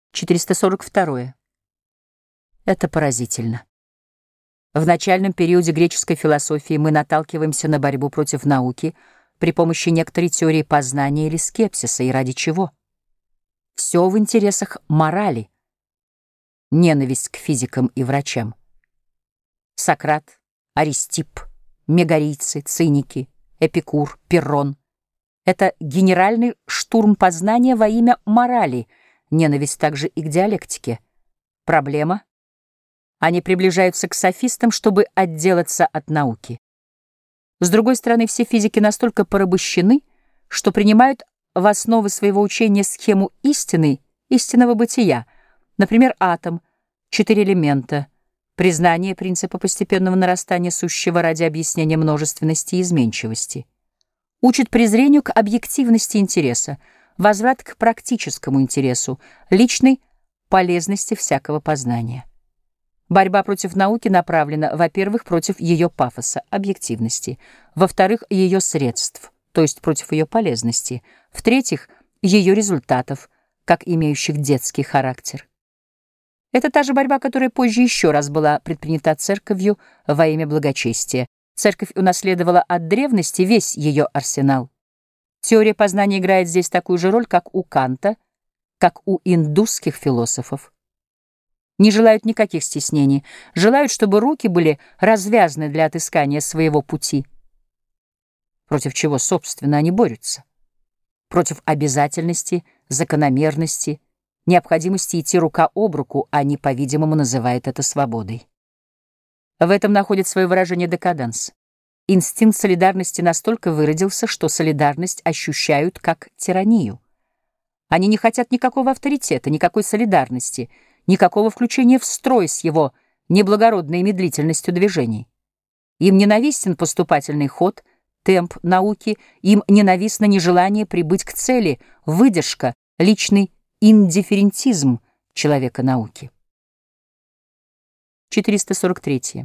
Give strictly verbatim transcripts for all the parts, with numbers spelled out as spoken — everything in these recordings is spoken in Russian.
четыреста сорок второе. Это поразительно. В начальном периоде греческой философии мы наталкиваемся на борьбу против науки при помощи некоторой теории познания или скепсиса. И ради чего? Все в интересах морали. Ненависть к физикам и врачам. Сократ, Аристипп, мегарийцы, циники, Эпикур, Пиррон — это генеральный штурм познания во имя морали, ненависть также и к диалектике. Проблема — они приближаются к софистам, чтобы отделаться от науки. С другой стороны, все физики настолько порабощены, что принимают в основу своего учения схему истины, истинного бытия, например, атом, четыре элемента, признание принципа постепенного нарастания сущего ради объяснения множественности и изменчивости. Учит презрению к объективности интереса, возврат к практическому интересу, личной полезности всякого познания. Борьба против науки направлена, во-первых, против ее пафоса, объективности, во-вторых, ее средств, то есть против ее полезности, в-третьих, ее результатов, как имеющих детский характер. Это та же борьба, которая позже еще раз была предпринята церковью во имя благочестия. Церковь унаследовала от древности весь ее арсенал. Теория познания играет здесь такую же роль, как у Канта, как у индусских философов. Не желают никаких стеснений, желают, чтобы руки были развязаны для отыскания своего пути. Против чего, собственно, они борются? Против обязательности, закономерности, необходимости идти рука об руку, они, по-видимому, называют это свободой. В этом находит свое выражение декаданс. Инстинкт солидарности настолько выродился, что солидарность ощущают как тиранию. Они не хотят никакого авторитета, никакой солидарности, никакого включения в строй с его неблагородной медлительностью движений. Им ненавистен поступательный ход, темп науки, им ненавистно нежелание прибыть к цели, выдержка, личный индифферентизм человека науки. четыреста сорок третье.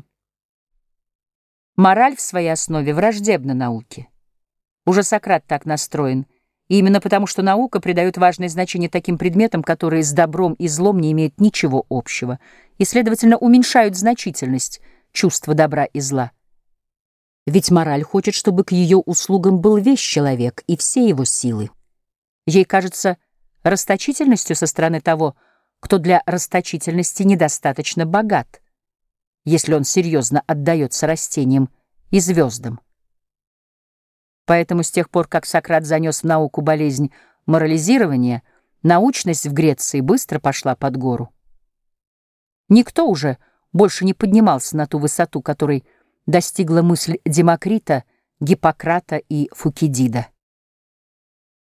Мораль в своей основе враждебна науке. Уже Сократ так настроен, и именно потому, что наука придает важное значение таким предметам, которые с добром и злом не имеют ничего общего, и, следовательно, уменьшают значительность чувства добра и зла. Ведь мораль хочет, чтобы к ее услугам был весь человек и все его силы. Ей кажется расточительностью со стороны того, кто для расточительности недостаточно богат, если он серьезно отдается растениям и звездам. Поэтому с тех пор, как Сократ занес в науку болезнь морализирования, научность в Греции быстро пошла под гору. Никто уже больше не поднимался на ту высоту, которой достигла мысль Демокрита, Гиппократа и Фукидида.